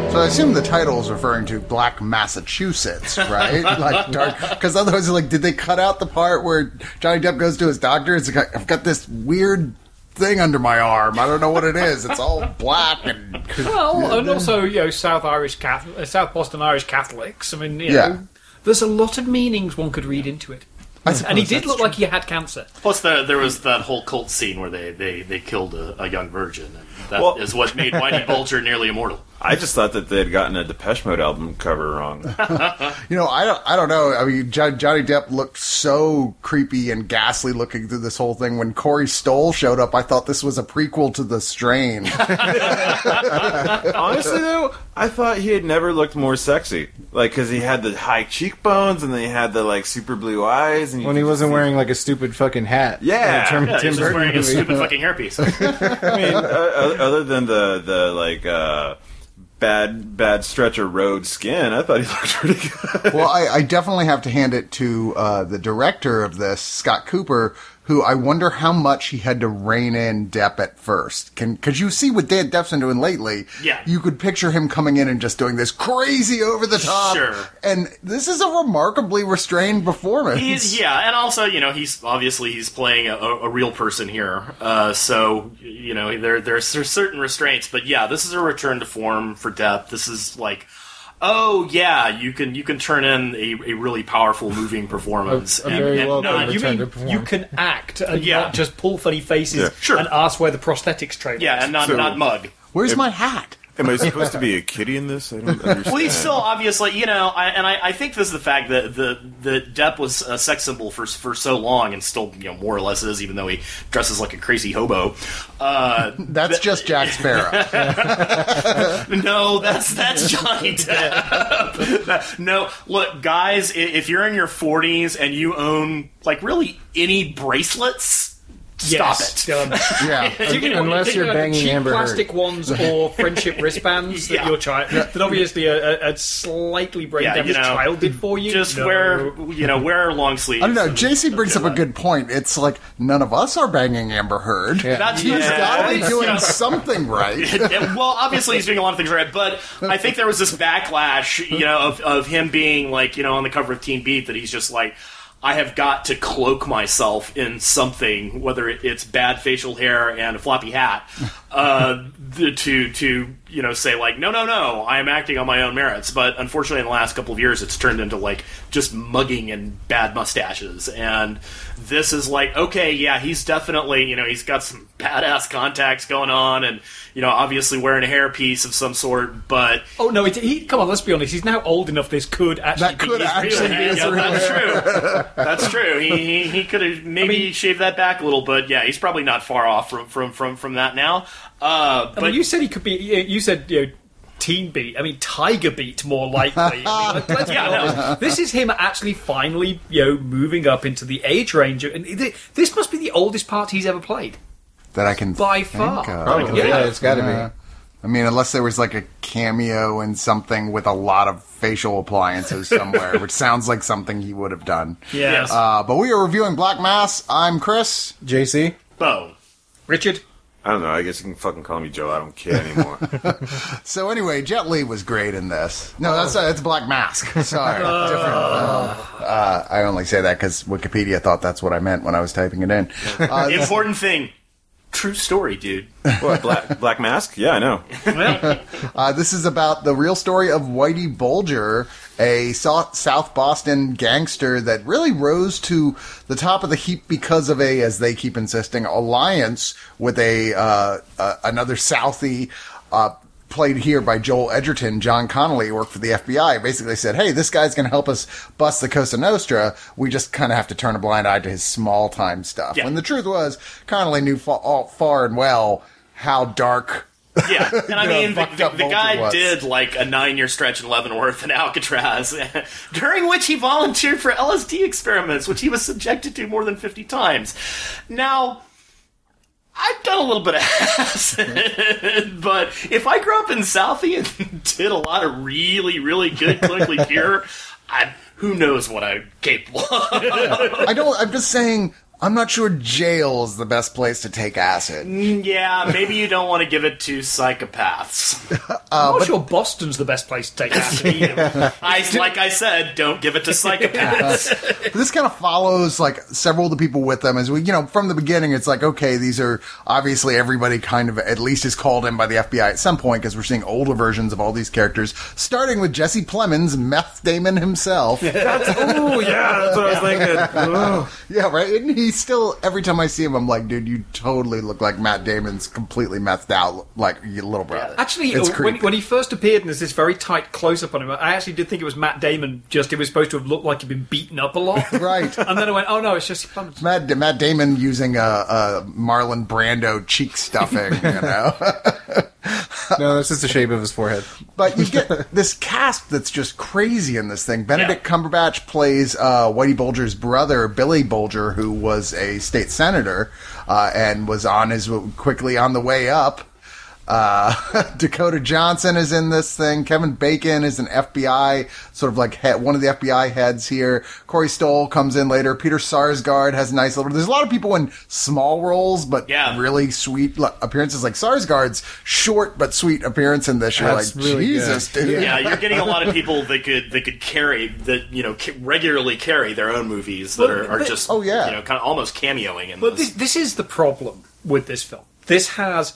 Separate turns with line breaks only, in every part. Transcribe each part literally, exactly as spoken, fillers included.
So I assume the title is referring to Black Massachusetts, right? Like dark, because otherwise, like, did they cut out the part where Johnny Depp goes to his doctor? It's like, I've got this weird thing under my arm. I don't know what it is. It's all black and
well,
yeah,
and also you know South Irish Catholic, uh, South Boston Irish Catholics. I mean, you
yeah.
know, there's a lot of meanings one could read into it. And he did look true. like he had cancer.
Plus, the, there was that whole cult scene where they, they, they killed a, a young virgin. And that
well,
is what made Whitey Bulger nearly immortal.
I just thought that they had gotten a Depeche Mode album cover wrong.
You know, I don't, I don't know. I mean, jo- Johnny Depp looked so creepy and ghastly looking through this whole thing. When Corey Stoll showed up, I thought this was a prequel to The Strain.
Honestly, though, I thought he had never looked more sexy. Like, because he had the high cheekbones and then he had the, like, super blue eyes. And
when he wasn't wearing, like, a stupid fucking hat.
Yeah.
Tim, yeah, Tim he was just wearing a stupid fucking hairpiece.
I mean, uh, other than the, the like, uh... Bad, bad stretcher road skin. I thought he looked pretty good.
Well, I, I definitely have to hand it to uh, the director of this, Scott Cooper, who I wonder how much he had to rein in Depp at first. Can Because you see what Dan Depp's been doing lately.
Yeah.
You could picture him coming in and just doing this crazy over the top.
Sure.
And this is a remarkably restrained performance.
He's, yeah, and also, you know, he's obviously he's playing a, a real person here. Uh, so, you know, there there's, there's certain restraints. But yeah, this is a return to form for Depp. This is like... Oh yeah, you can you can turn in a, a really powerful, moving performance.
A, a very well
no, you mean you can act and
yeah.
not just pull funny faces
yeah. sure.
and ask where the prosthetics trade.
Yeah, and not
so,
not mug.
Where's my hat?
Am I supposed to be a kitty in this? I don't understand.
Well, he's still obviously, you know, I, and I, I think this is the fact that the the Depp was a sex symbol for for so long, and still, you know, more or less is, even though he dresses like a crazy hobo. Uh,
that's th- just Jack Sparrow.
No, that's that's Johnny Depp. No, look, guys, if you're in your forties and you own like really any bracelets. Stop
yes.
it.
Um,
yeah.
Taking,
Unless
taking
you're
like
banging
cheap
Amber
plastic
Heard.
ones or friendship wristbands
yeah.
that your child, yeah. that obviously a, a, a slightly brain
yeah,
damaged
you know,
child did for you.
Just
no.
wear, you know, wear long sleeves.
I don't know. J C brings up a good point. It's like none of us are banging Amber Heard.
Yeah.
That's
He's
yeah,
got to be
that's,
doing
you know,
something right.
Well, obviously he's doing a lot of things right, but I think there was this backlash, you know, of, of him being like, you know, on the cover of Teen Beat, that he's just like, I have got to cloak myself in something, whether it's bad facial hair and a floppy hat, uh, to to you know say like, no, no, no, I am acting on my own merits. But unfortunately, in the last couple of years, it's turned into like just mugging and bad mustaches. And this is like, okay, yeah, he's definitely, you know, he's got some badass contacts going on, and you know, obviously wearing a hairpiece of some sort. But
oh no, it, he come on, let's be honest, he's now old enough. This could actually
that could
be his
actually
real
be his
hair.
real
Yeah,
that's
hair.
true. That's true. He he, he could have maybe I mean, shaved that back a little, but yeah, he's probably not far off from from from, from that now. Uh, but
I mean, you said he could be. You said you know, Teen Beat. I mean, Tiger Beat more likely. I mean, let, let's be
Yeah,
honest.
no.
This is him actually finally, you know, moving up into the age range, and this must be the oldest part he's ever played.
That I can
by
think
far.
Of.
Probably, yeah. yeah, it's got to
yeah.
be.
I mean, unless there was like a cameo in something with a lot of facial appliances somewhere, which sounds like something he would have done.
Yes.
Uh, but we are reviewing Black Mass. I'm Chris.
J C.
Bo.
Richard.
I don't know. I guess you can fucking call me Joe. I don't care anymore.
So anyway, Jet Li was great in this. No, that's uh, it's Black Mask. Sorry, uh, different. Uh, uh, I only say that because Wikipedia thought that's what I meant when I was typing it in. Uh,
Important thing. True story, dude.
What, Black, Black Mask? Yeah, I know.
Well,
uh, this is about the real story of Whitey Bulger, a so- South Boston gangster that really rose to the top of the heap because of a, as they keep insisting, alliance with a uh, uh, another Southie, uh, played here by Joel Edgerton. John Connolly worked for the F B I. Basically said, hey, this guy's going to help us bust the Cosa Nostra. We just kind of have to turn a blind eye to his small-time stuff.
Yeah.
When the truth was, Connolly knew fa- all, far and well how dark...
Yeah, and I mean, the, the, the guy
was.
did like a nine-year stretch in Leavenworth and Alcatraz, during which he volunteered for L S D experiments, which he was subjected to more than fifty times. Now... I've done a little bit of acid, but if I grew up in Southie and did a lot of really, really good clinically pure, I, who knows what I'm capable of.
I don't, I'm just saying, I'm not sure jail is the best place to take acid.
Yeah, maybe you don't want to give it to psychopaths.
I'm not sure Boston's the best place to take acid either.
I, like I said, don't give it to psychopaths.
But this kind of follows like several of the people with them as we, you know, from the beginning, it's like, okay, these are obviously everybody kind of at least is called in by the F B I at some point because we're seeing older versions of all these characters, starting with Jesse Plemons, Meth Damon himself.
Oh yeah, that's what I was thinking. Oh.
Yeah, right. And he still, every time I see him, I'm like, dude, you totally look like Matt Damon's completely methed out, like your little brother.
Actually,
It's
when,
creepy.
when he first appeared and there's this very tight close-up on him, I actually did think it was Matt Damon, just it was supposed to have looked like he'd been beaten up a lot.
Right.
And then I went, oh no, it's just Clemens.
Matt, Matt Damon using a, a Marlon Brando cheek stuffing, you know.
No, that's just the shape of his forehead.
But you get this cast that's just crazy in this thing. Benedict Cumberbatch plays uh, Whitey Bulger's brother, Billy Bulger, who was a state senator uh, and was on his quickly on the way up. Uh, Dakota Johnson is in this thing. Kevin Bacon is an F B I, sort of like head, one of the F B I heads here. Corey Stoll comes in later. Peter Sarsgaard has a nice little... There's a lot of people in small roles, but
Yeah.
really sweet appearances. Like Sarsgaard's short but sweet appearance in this. You're
That's
like,
really
Jesus,
good.
dude.
Yeah, you're getting a lot of people that could that could carry that you know ca- regularly carry their own movies that
But-
are, are
but-
just
oh, yeah.
you know kind of almost cameoing in
But
this.
this, this is the problem with this film. This has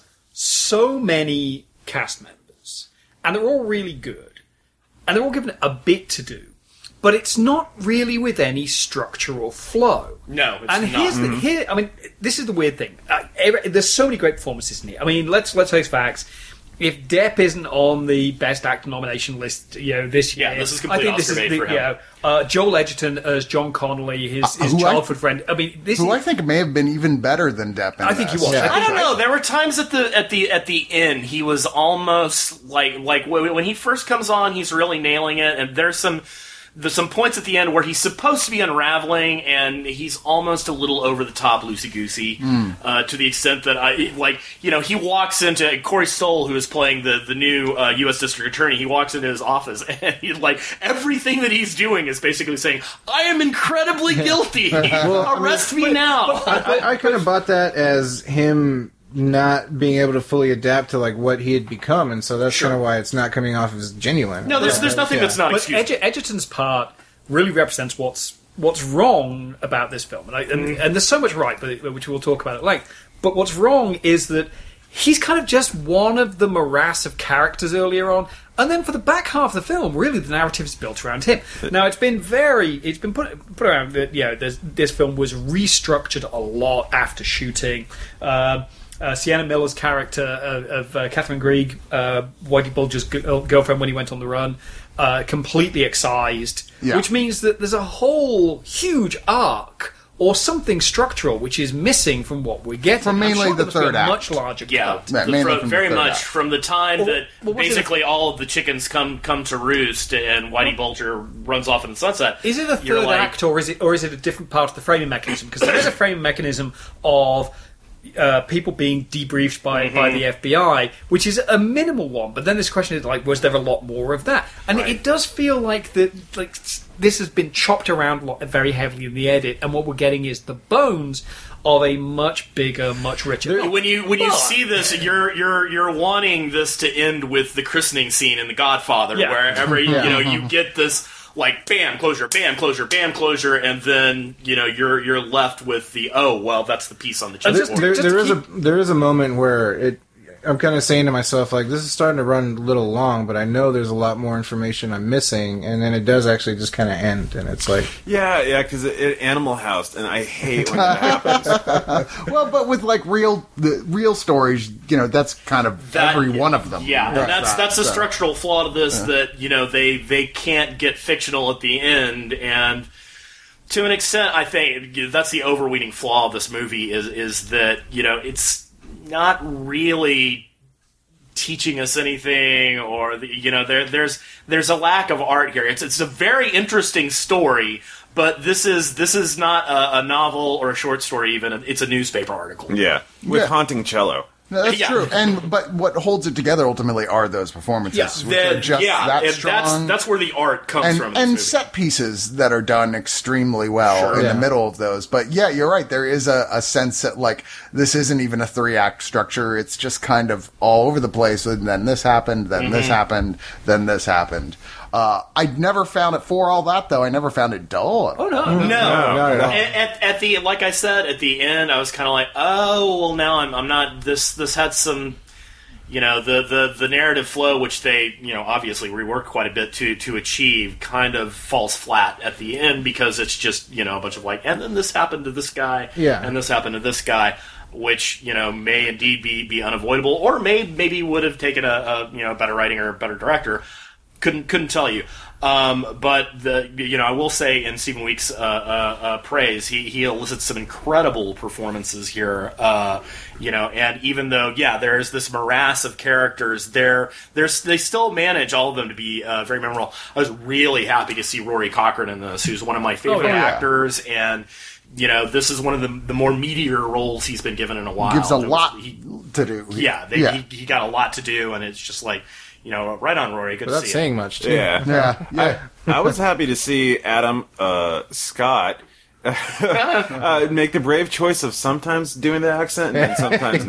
so many cast members, and they're all really good, and they're all given a bit to do, but it's not really with any structural flow.
No, it's
and
not.
here's the here. I mean, this is the weird thing. Uh, every, there's so many great performances in here. I mean, let's let's face facts. If Depp isn't on the Best Actor nomination list, you know, this year,
Yeah, this is
I
complete
think this
Oscar
is
bait
the,
for him.
you know, uh, Joel Edgerton as John Connolly, his,
Uh,
his
who I-
childhood friend. I mean, this
Who
is,
I think may have been even better than Depp in
I think he
this.
was.
Yeah.
I,
I
think
don't know. There were times at the at the at the end he was almost like like when when he first comes on, he's really nailing it, and there's some there's some points at the end where he's supposed to be unraveling, and he's almost a little over the top, loosey goosey,
Mm.
uh, to the extent that I like you know he walks into Corey Stoll, who is playing the the new uh, U S District Attorney. He walks into his office, and he like everything that he's doing is basically saying, "I am incredibly guilty. Arrest me now."
I, I kind of bought that as him not being able to fully adapt to like what he had become, and so that's
Sure.
kind of why it's not coming off as genuine.
No, there's
Yeah.
there's nothing
Yeah.
that's not
But
excusable.
Edger- Edgerton's part really represents what's what's wrong about this film, and, I, and, and there's so much right, but which we'll talk about at length. But what's wrong is that he's kind of just one of the morass of characters earlier on, and then for the back half of the film, really the narrative is built around him. Now, it's been very, it's been put put around that you know there's, this film was restructured a lot after shooting. Um, Uh, Sienna Miller's character of, of uh, Catherine Grieg, uh, Whitey Bulger's g- girlfriend when he went on the run, uh, completely excised,
Yeah.
which means that there's a whole huge arc or something structural which is missing from what we're getting.
From
I'm
mainly
sure
the
there must be a
third act.
much larger
Yeah,
cut.
Yeah,
the-
mainly
fro-
from the
very
third
much
act.
from the time
Well,
that
well, what's it-
basically all of the chickens come come to roost and Whitey Bulger runs off in the sunset.
Is it a
You're
third
like,
act, or is it, or is it a different part of the framing mechanism? Because there is a framing mechanism of uh, people being debriefed by, by the F B I, which is a minimal one. But then this question is like, was there a lot more of that? And
Right.
it does feel like that, like s- this has been chopped around a lot, very heavily in the edit, and what we're getting is the bones of a much bigger, much richer. film.
When you when you
But-
see this, you're you're you're wanting this to end with the christening scene in The Godfather,
Yeah.
where every
Yeah.
you know you get this like bam closure, bam closure, bam closure, and then you know you're you're left with the oh well that's the piece on the
And
There,
just-
chessboard.
there,
just
there is a
keep-
there is a moment where it. I'm kind of saying to myself, like, this is starting to run a little long, but I know there's a lot more information I'm missing, and then it does actually just kind of end, and it's like,
Yeah, yeah, because it, it Animal House, and I hate when that happens.
Well, but with like real the real stories, you know, that's kind of
That-
every one of them.
Yeah,
Right,
and that's
right,
that's a
so.
structural flaw to this that you know they they can't get fictional at the end, and to an extent, I think that's the overweening flaw of this movie is is that you know it's not really teaching us anything, or the, you know there there's there's a lack of art here. It's it's a very interesting story. But this is this is not a, a novel or a short story. Even it's a newspaper article.
Yeah, with
Yeah.
haunting cello.
No, that's
Yeah.
true. And but what holds it together ultimately are those performances,
Yeah.
which are
Then,
just
yeah,
that
and
strong.
that's that's where the art comes
and,
from. in this
and
movie.
set pieces that are done extremely well
Sure.
in
Yeah.
the middle of those. But yeah, you're right. There is a, a sense that like this isn't even a three act structure. It's just kind of all over the place. And then this happened, then this
Mm-hmm.
happened, then this happened. Uh, I never found it for all that though. I never found it dull.
Oh no,
No,
not at all.
At, at, at the like I said at the end, I was kind of like, oh well, now I'm I'm not this. This had some, you know, the, the the narrative flow, which they you know obviously reworked quite a bit to to achieve, kind of falls flat at the end because it's just you know a bunch of like, and then this happened to this guy,
Yeah.
and this happened to this guy. Which you know may indeed be, be unavoidable, or may maybe would have taken a, a you know better writing or a better director. Couldn't couldn't tell you. Um, but the you know I will say in Stephen Weeks' uh, uh, uh, praise, he he elicits some incredible performances here. Uh, you know, and even though yeah, there's this morass of characters, there there's they still manage all of them to be uh, very memorable. I was really happy to see Rory Cochrane in this, who's one of my favorite
Oh, yeah.
actors, and you know this is one of the the more meatier roles he's been given in a while.
Gives a
There was-
lot
he-
to do.
yeah, they,
yeah.
He, he got a lot to do, and it's just like you know, right on Rory. Good
Without
to see
saying
it.
much, too.
Yeah.
yeah, yeah.
I was happy to see Adam uh, Scott uh, make the brave choice of sometimes doing the accent and sometimes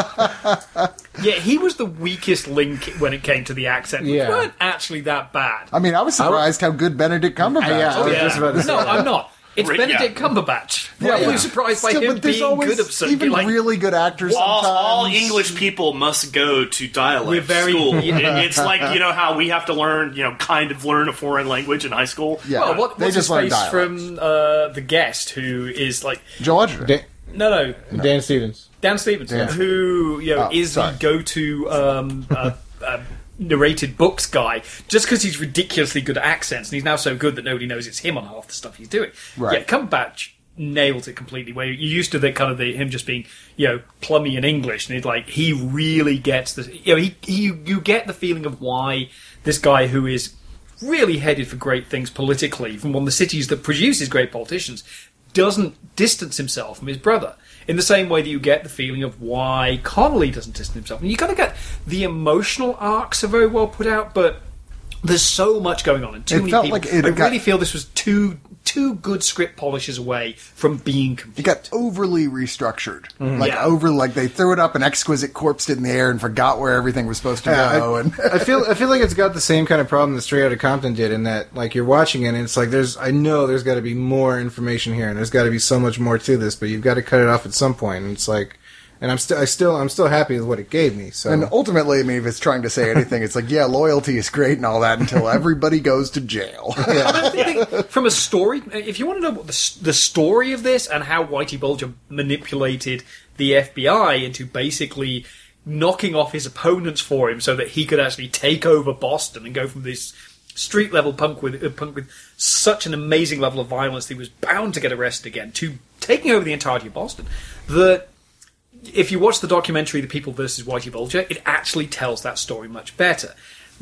not.
yeah, he was the weakest link when it came to the accent. Which
Yeah.
weren't actually that bad.
I mean, I was surprised how good Benedict Cumberbatch.
Uh, yeah, I
was.
was just about to say
No,
that.
I'm not. It's
Right,
Benedict
yeah.
Cumberbatch. Why are
yeah.
you surprised by
Still,
him
but there's
being
always
good at something?
even
Like,
really good actors.
All, all
sometimes.
English people must go to dialect
We're very-
school.
yeah.
It- It's like you know how we have to learn, you know, kind of learn a foreign language in high school.
Yeah.
well, what,
They
what's
just
his
learn
face
dialects.
from uh, The Guest, who is like...
Joel Edgerton.
Dan,
No, no,
Dan Stevens.
Dan Stevenson,
Dan-
who you know
Oh,
is
sorry.
the go-to um, uh, uh, narrated books guy, just because he's ridiculously good at accents, and he's now so good that nobody knows it's him on half the stuff he's doing.
Right.
Yeah, Cumberbatch nails it completely. Where you used to the kind of the him just being you know plummy in English, and it's like he really gets the you know he, he you get the feeling of why this guy who is really headed for great things politically from one of the cities that produces great politicians doesn't distance himself from his brother in the same way that you get the feeling of why Connolly doesn't distance himself. And you kind of get the emotional arcs are very well put out, but there's so much going on and too
It
many
felt
people.
like it
I
got-
really feel this was two two good script polishes away from being complete.
It got overly restructured.
Mm-hmm.
Like
Yeah.
over, like they threw it up and exquisite corpsed it in the air and forgot where everything was supposed to
Yeah,
go.
I,
and
I feel I feel like it's got the same kind of problem that Straight Outta Compton did, in that like you're watching it and it's like there's I know there's got to be more information here and there's got to be so much more to this, but you've got to cut it off at some point. And it's like, and I'm still I still I'm still happy with what it gave me. So
and ultimately, I mean, if it's trying to say anything, it's like, yeah, loyalty is great and all that until everybody goes to jail.
I think from a story, if you want to know what the, the story of this and how Whitey Bulger manipulated the F B I into basically knocking off his opponents for him so that he could actually take over Boston and go from this street level punk with uh, punk with such an amazing level of violence that he was bound to get arrested again to taking over the entirety of Boston, that if you watch the documentary The People versus Whitey Bulger, it actually tells that story much better.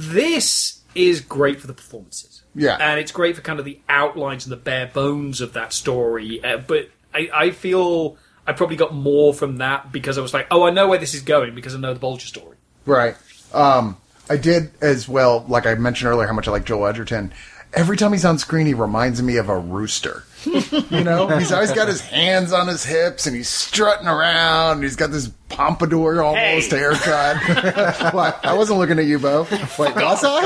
This is great for the performances.
Yeah.
And it's great for kind of the outlines and the bare bones of that story. Uh, but I, I feel I probably got more from that because I was like, oh, I know where this is going because I know the Bulger story.
Right. Um, I did as well, like I mentioned earlier, how much I like Joel Edgerton. Every time he's on screen, he reminds me of a rooster. You know, he's always got his hands on his hips and he's strutting around. And he's got this pompadour almost
Hey.
haircut. What? I wasn't looking at you, Bo. Wait, was I?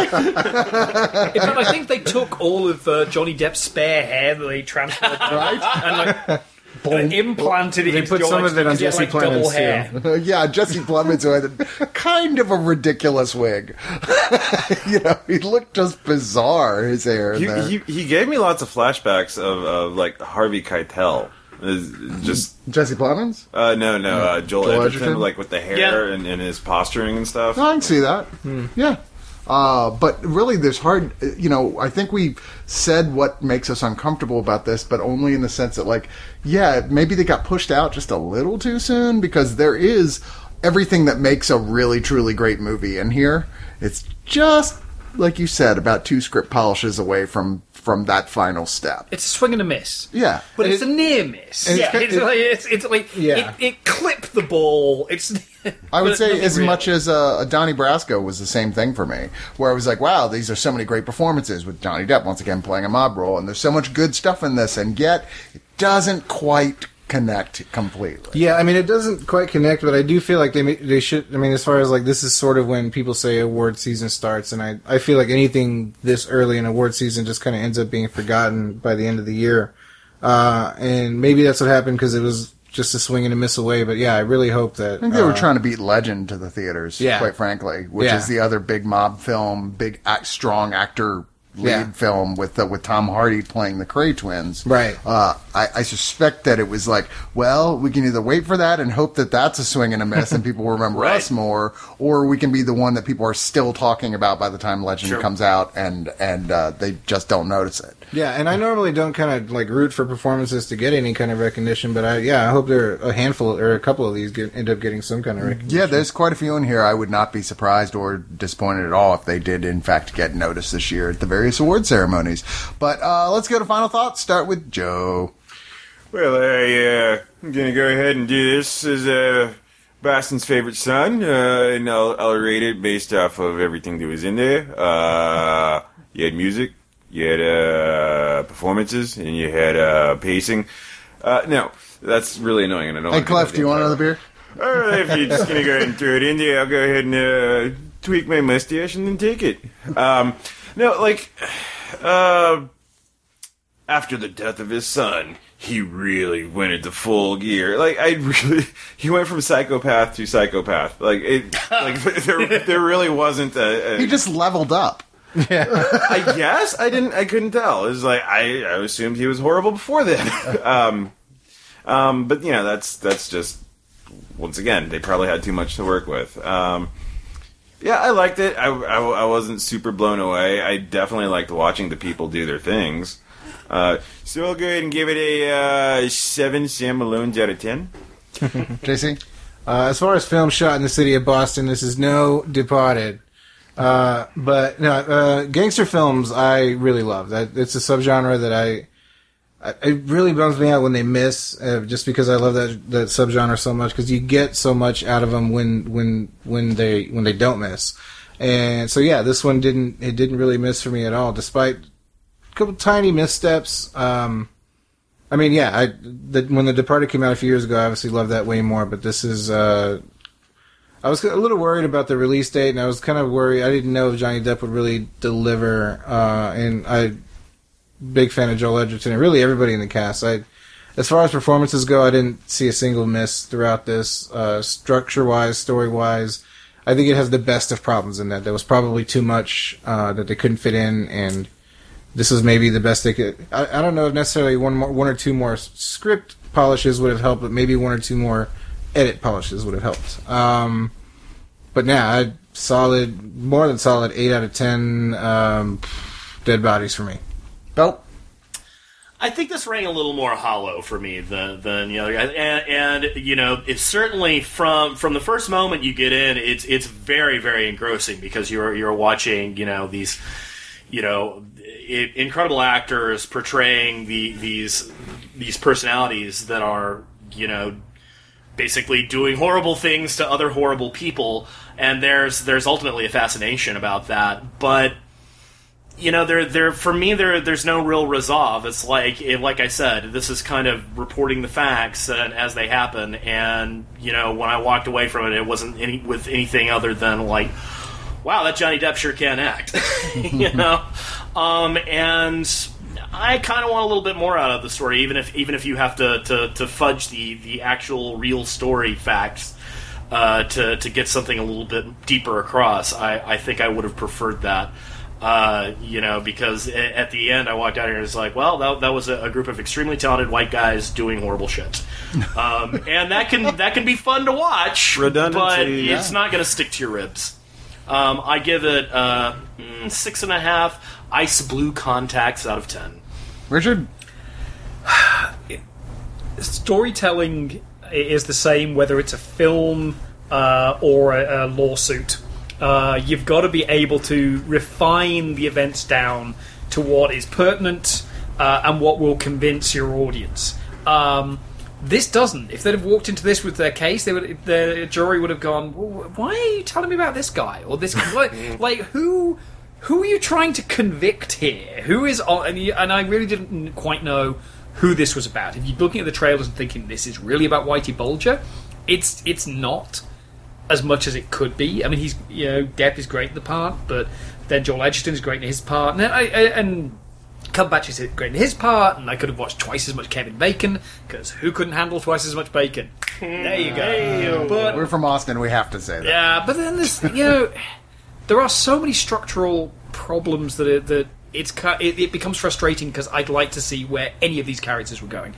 In fact, I think they took all of uh, Johnny Depp's spare hair that they transferred
Right?
and like and implanted it
They
into
put
Joel
some of it on
because he had,
Jesse
like, double
Plemons,
hair.
Yeah, Jesse Plemons, who had a, kind of a ridiculous wig. You know, he looked just bizarre, his hair. in
He,
there.
he, he gave me lots of flashbacks of, of like Harvey Keitel. Is just
Jesse Plemons?
uh, no, no, uh, Joel,
Joel
Edgerton,
Edgerton?
like with the hair
Yeah.
and, and his posturing and stuff.
No, I can see that. Yeah. Uh, but really, there's hard, you know, I think we said what makes us uncomfortable about this, but only in the sense that, like, yeah, maybe they got pushed out just a little too soon because there is everything that makes a really, truly great movie in here. It's just, like you said, about two script polishes away from from that final step.
It's a swing and a miss.
Yeah.
But
And
it's
it-
a near miss.
and
Yeah,
it's-
it's,
it-
like, it's, it's like
Yeah.
it, it clipped the ball. It's.
I would
but
say
nothing
as
really.
much as uh, Donnie Brasco was the same thing for me, where I was like, wow, these are so many great performances with Johnny Depp once again playing a mob role, and there's so much good stuff in this, and yet it doesn't quite connect completely.
Yeah, I mean, it doesn't quite connect, but I do feel like they ma- they should. I mean, as far as like this is sort of when people say award season starts, and I I feel like anything this early in award season just kind of ends up being forgotten by the end of the year, uh, and maybe that's what happened because it was just a swing and a miss away. But yeah, I really hope that
I think they were
uh,
trying to beat Legend to the theaters,
Yeah.
quite frankly, which
Yeah.
is the other big mob film, big act, strong actor lead
Yeah.
film with uh, with Tom Hardy playing the Cray twins.
Right.
Uh, I, I suspect that it was like, well, we can either wait for that and hope that that's a swing and a miss and people remember
Right.
us more, or we can be the one that people are still talking about by the time Legend
Sure.
comes out and and uh, they just don't notice it.
Yeah, and I normally don't kind of like root for performances to get any kind of recognition, but I yeah, I hope there are a handful or a couple of these get, end up getting some kind of recognition.
Yeah, there's quite a few in here. I would not be surprised or disappointed at all if they did, in fact, get noticed this year at the various award ceremonies. But uh, let's go to final thoughts. Start with Joe.
Well, I, uh, I'm gonna go ahead and do this as uh, Boston's favorite son, uh, and I'll, I'll rate it based off of everything that was in there. Uh, you had music, you had uh, performances, and you had uh, pacing. Uh, no, that's really annoying, and I don't
Hey,
want to
Clef, do you want another beer?
All right, if you're just gonna go ahead and throw it in there, I'll go ahead and uh, tweak my mustache and then take it. Um, no, like, uh, after the death of his son, he really went into full gear. Like, I really, he went from psychopath to psychopath. Like, it, like there, there really wasn't a. a
He just leveled up.
I guess I didn't. I couldn't tell. It was like I, I assumed he was horrible before then. um, um, but you know, that's that's just once again they probably had too much to work with. Um, yeah, I liked it. I, I, I wasn't super blown away. I definitely liked watching the people do their things. Uh, so I'll go ahead and give it a uh, seven Sam Malones out of ten.
J C?
Uh, as far as film shot in the city of Boston, this is no Departed. Uh, but no, uh, gangster films I really love. That it's a subgenre that I, I it really bums me out when they miss, uh, just because I love that that subgenre so much. Because you get so much out of them when when when they when they don't miss. And so yeah, this one didn't it didn't really miss for me at all, despite a couple tiny missteps. Um, I mean, yeah, I the, when The Departed came out a few years ago, I obviously loved that way more. But this is. Uh, I was a little worried about the release date, and I was kind of worried. I didn't know if Johnny Depp would really deliver. Uh, and I, big fan of Joel Edgerton, and really everybody in the cast. I, as far as performances go, I didn't see a single miss throughout this. Uh, structure-wise, story-wise, I think it has the best of problems in that. There was probably too much uh, that they couldn't fit in, and this was maybe the best they could. I, I don't know if necessarily one more, one or two more script polishes would have helped, but maybe one or two more edit polishes would have helped. Um, but now, I solid, more than solid, eight out of ten um, dead bodies for me.
Nope.
I think this rang a little more hollow for me than than the other guys, and, and you know, it's certainly from from the first moment you get in, it's it's very very engrossing because you're you're watching, you know, these you know I- incredible actors portraying the these these personalities that are, you know, basically doing horrible things to other horrible people, and there's there's ultimately a fascination about that. But you know, there there for me there there's no real resolve. It's like it, like I said, this is kind of reporting the facts and, as they happen. And you know, when I walked away from it, it wasn't any with anything other than like, wow, that Johnny Depp sure can act. You know, um, and I kind of want a little bit more out of the story, even if even if you have to, to, to fudge the, the actual real story facts uh, to to get something a little bit deeper across. I, I think I would have preferred that, uh, you know, because at the end I walked out here and it's like, well, that, that was a, a group of extremely talented white guys doing horrible shit, um, and that can that can be fun to watch,
Redundancy,
but
yeah.
it's not going to stick to your ribs. Um, I give it uh, mm, six and a half ice blue contacts out of ten.
Richard?
Storytelling is the same whether it's a film uh, or a, a lawsuit. Uh, you've got to be able to refine the events down to what is pertinent uh, and what will convince your audience. Um, this doesn't. If they'd have walked into this with their case, they would. The jury would have gone, well, "Why are you telling me about this guy or this? Like, like who?" Who are you trying to convict here? Who is on? And, you, and I really didn't quite know who this was about. If you're looking at the trailers and thinking this is really about Whitey Bulger, it's it's not as much as it could be. I mean, he's you know Depp is great in the part, but then Joel Edgerton is great in his part, and I, I, and Cumberbatch is great in his part. And I could have watched twice as much Kevin Bacon because who couldn't handle twice as much bacon? There you go. But
We're from Austin. We have to say that.
yeah, but then there's you know. There are so many structural problems that it, that it's it, it becomes frustrating because I'd like to see where any of these characters were going.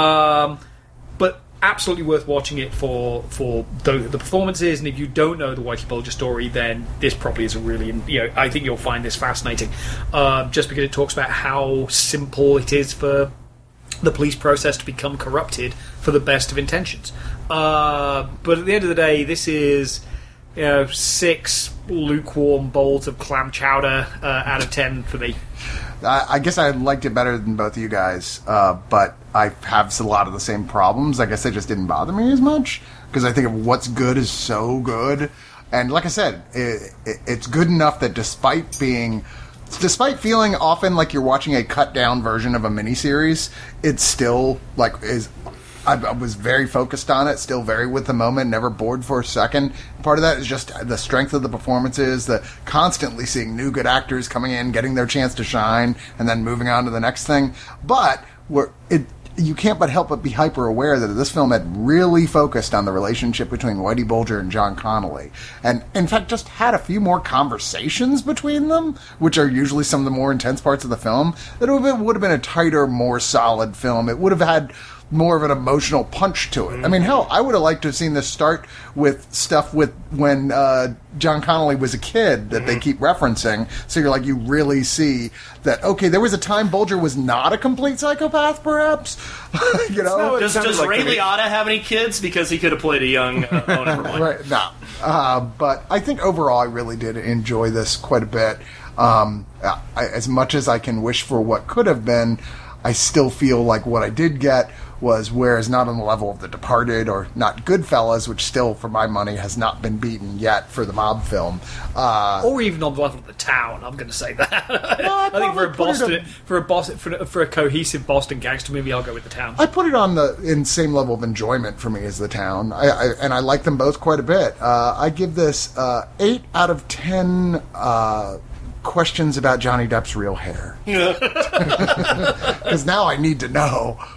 Um, but absolutely worth watching it for for the, the performances. And if you don't know the Whitey Bulger story, then this probably is a really you know I think you'll find this fascinating, uh, just because it talks about how simple it is for the police process to become corrupted for the best of intentions. Uh, but at the end of the day, this is. You know, six lukewarm bowls of clam chowder uh, out of ten for me.
I, I guess I liked it better than both of you guys, uh, but I have a lot of the same problems. I guess they just didn't bother me as much because I think of what's good is so good, and like I said, it, it, it's good enough that despite being, despite feeling often like you're watching a cut down version of a miniseries, it's still like is. I was very focused on it, still very with the moment, never bored for a second. Part of that is just the strength of the performances, the constantly seeing new good actors coming in, getting their chance to shine, and then moving on to the next thing. But we're, it, you can't but help but be hyper aware that this film had really focused on the relationship between Whitey Bulger and John Connolly. And, in fact, just had a few more conversations between them, which are usually some of the more intense parts of the film. That it would have been a tighter, more solid film. It would have had more of an emotional punch to it. I mean, hell, I would have liked to have seen this start with stuff with when uh, John Connolly was a kid that they keep referencing. So you're like, you really see that, okay, there was a time Bulger was not a complete psychopath, perhaps? you know?
Does, does
like
Ray
the-
Liotta have any kids? Because he could have played a young uh, owner for one.
Right, no. Uh, but I think overall I really did enjoy this quite a bit. Um, I, as much as I can wish for what could have been, I still feel like what I did get was, whereas not on the level of The Departed or not Goodfellas, which still, for my money, has not been beaten yet for the mob film. Uh,
Or even on the level of The Town, I'm going to say that.
I'd
I think for a
probably put it
Boston, for a Boston, for, for a cohesive Boston gangster movie, I'll go with The Town.
I put it on the in same level of enjoyment for me as The Town, I, I, and I like them both quite a bit. Uh, I give this uh, eight out of ten uh, questions about Johnny Depp's real hair. Because now I need to know.